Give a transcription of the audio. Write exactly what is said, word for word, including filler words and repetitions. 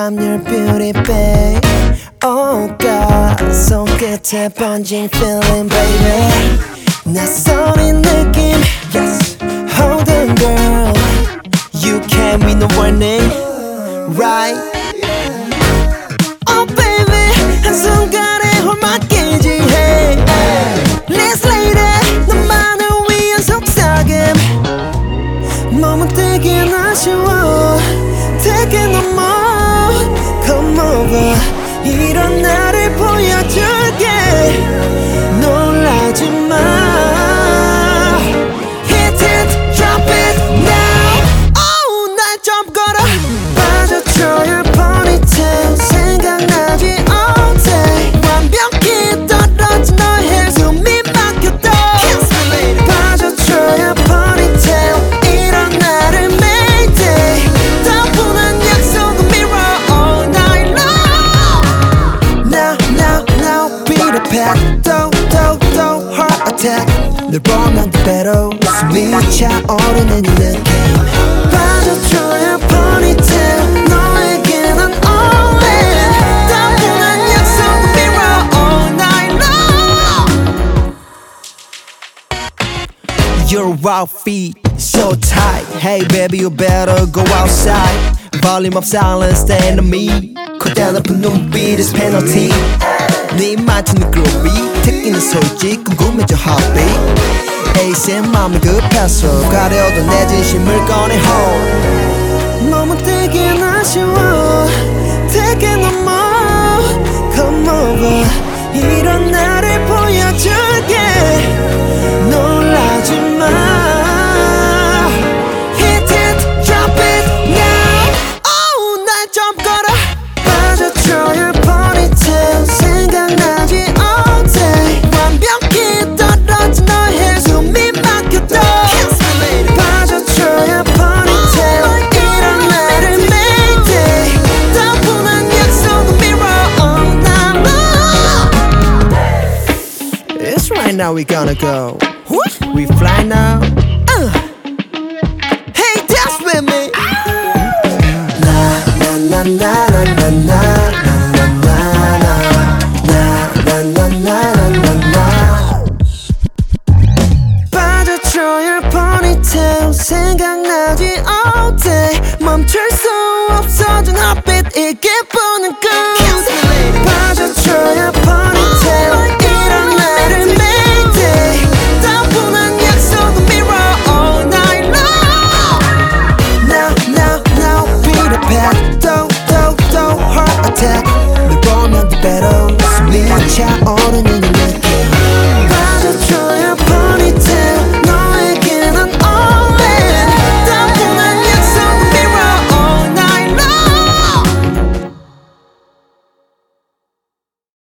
I'm your beauty babe. Oh God, 손끝에 번진 feeling baby. 낯선인 느낌, yes. Hold on girl, you came with no warning, right? Oh baby, 한순간에 홀맞기지 hey. Let's lady, 너만을 위한 속삭임. 너무 되게 아쉬워, 되게 너무 come over. 이런 나를 보여줄게. 놀라지 마. Hit it, drop it now. Oh, 날 좀 걸어. 빠져줘 your ponytail. 생각나지 all day. 완벽히 떨어진 너의 숨이 막혔다. Kiss me lady. 빠져줘 your ponytail. 이런 나를 mayday. 따분한 약속은 mirror all night long. Now, now, now, beat a pack. Do, do, do, heart attack. 널 보면 그대로 숨이 차오르는 이 느낌. 빠져줘야 ponytail. 너에게 난 all in. 따분한 약속은 mirror all night long. Your outfit so tight. Hey baby you better go outside. Volume of silence stand on me. 그대 높은 눈빛 is penalty. 네 맞추는 groovy. 특기는 솔직 궁금해져 heartbeat. 에이스의 맘이 급해서 가려도 내 진심을 꺼내 hold. 너무 되게 아쉬워, 되게 너무 come over. 이런 나를 보여줄게. 놀라지 마. Hit it, drop it now. Oh, 날 좀 걸어. 빠져줘 your ponytail. 생각나지 all day. 완벽히 떨어진 너의 숨이 막혔다. Kiss me lady. 빠져줘 your ponytail. 이런 나를 mayday. 따분한 약속은 mirror all night long. It's right now we gonna go. We fly now.